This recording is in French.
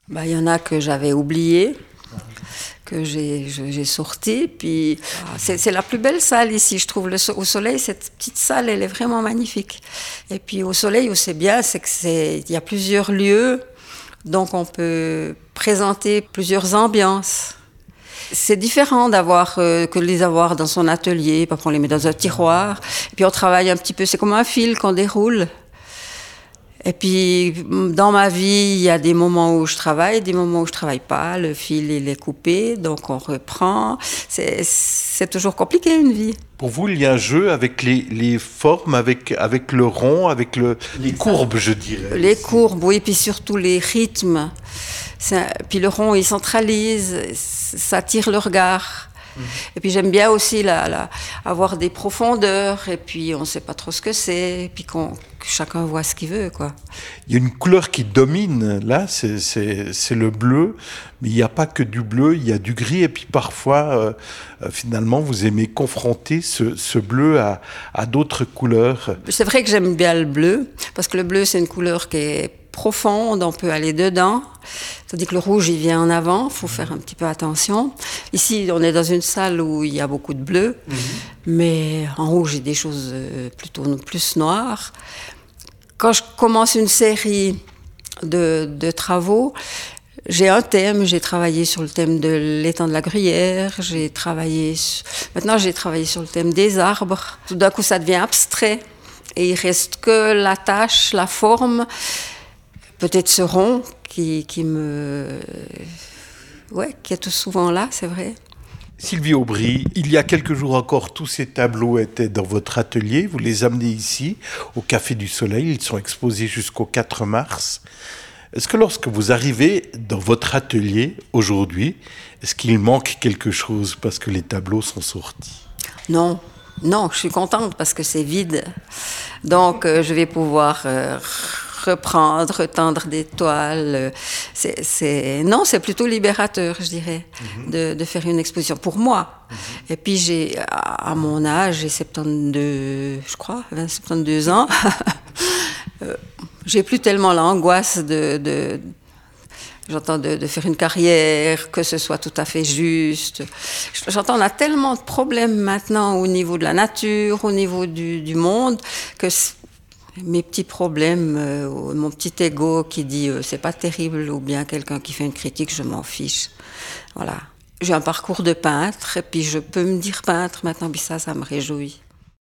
Il y en a que j'avais oublié, que j'ai sorti. Puis c'est la plus belle salle ici, je trouve. Au soleil, cette petite salle, elle est vraiment magnifique. Et puis au soleil, où c'est bien, c'est qu'il y a plusieurs lieux, donc on peut présenter plusieurs ambiances. C'est différent que de les avoir dans son atelier, puis après on les met dans un tiroir. Et puis on travaille un petit peu, c'est comme un fil qu'on déroule. Et puis, dans ma vie, il y a des moments où je travaille, des moments où je travaille pas. Le fil, il est coupé, donc on reprend. C'est toujours compliqué, une vie. Pour vous, il y a un jeu avec les formes, avec le rond, avec les courbes, je dirais. Les courbes, oui, puis surtout les rythmes. Puis le rond, il centralise, ça attire le regard. Et puis j'aime bien aussi avoir des profondeurs, et puis on ne sait pas trop ce que c'est, et puis que chacun voit ce qu'il veut, quoi. Il y a une couleur qui domine, là, c'est le bleu, mais il n'y a pas que du bleu, il y a du gris, et puis parfois, finalement, vous aimez confronter ce bleu à d'autres couleurs. C'est vrai que j'aime bien le bleu, parce que le bleu, c'est une couleur qui est profonde, on peut aller dedans, tandis que le rouge, il vient en avant, il faut faire un petit peu attention. Ici, on est dans une salle où il y a beaucoup de bleu, mais en rouge, il y a des choses plutôt plus noires. Quand je commence une série de travaux, j'ai un thème, j'ai travaillé sur le thème de l'étang de la Gruyère, maintenant j'ai travaillé sur le thème des arbres. Tout d'un coup, ça devient abstrait, et il reste que la tâche, la forme, peut-être ce rond qui est tout souvent là, c'est vrai. Sylvie Aubry, il y a quelques jours encore, tous ces tableaux étaient dans votre atelier. Vous les amenez ici, au Café du Soleil. Ils sont exposés jusqu'au 4 mars. Est-ce que lorsque vous arrivez dans votre atelier aujourd'hui, est-ce qu'il manque quelque chose parce que les tableaux sont sortis ? Non, je suis contente parce que c'est vide. Donc, je vais pouvoir reprendre, retendre des toiles. C'est plutôt libérateur, je dirais, de faire une exposition pour moi. Et puis, à mon âge, j'ai 72, je crois, 72 ans. J'ai plus tellement l'angoisse de faire une carrière, que ce soit tout à fait juste. J'entends, on a tellement de problèmes maintenant au niveau de la nature, au niveau du monde, que mes petits problèmes, mon petit ego qui dit c'est pas terrible, ou bien quelqu'un qui fait une critique, je m'en fiche. Voilà. J'ai un parcours de peintre, et puis je peux me dire peintre maintenant, puis ça me réjouit.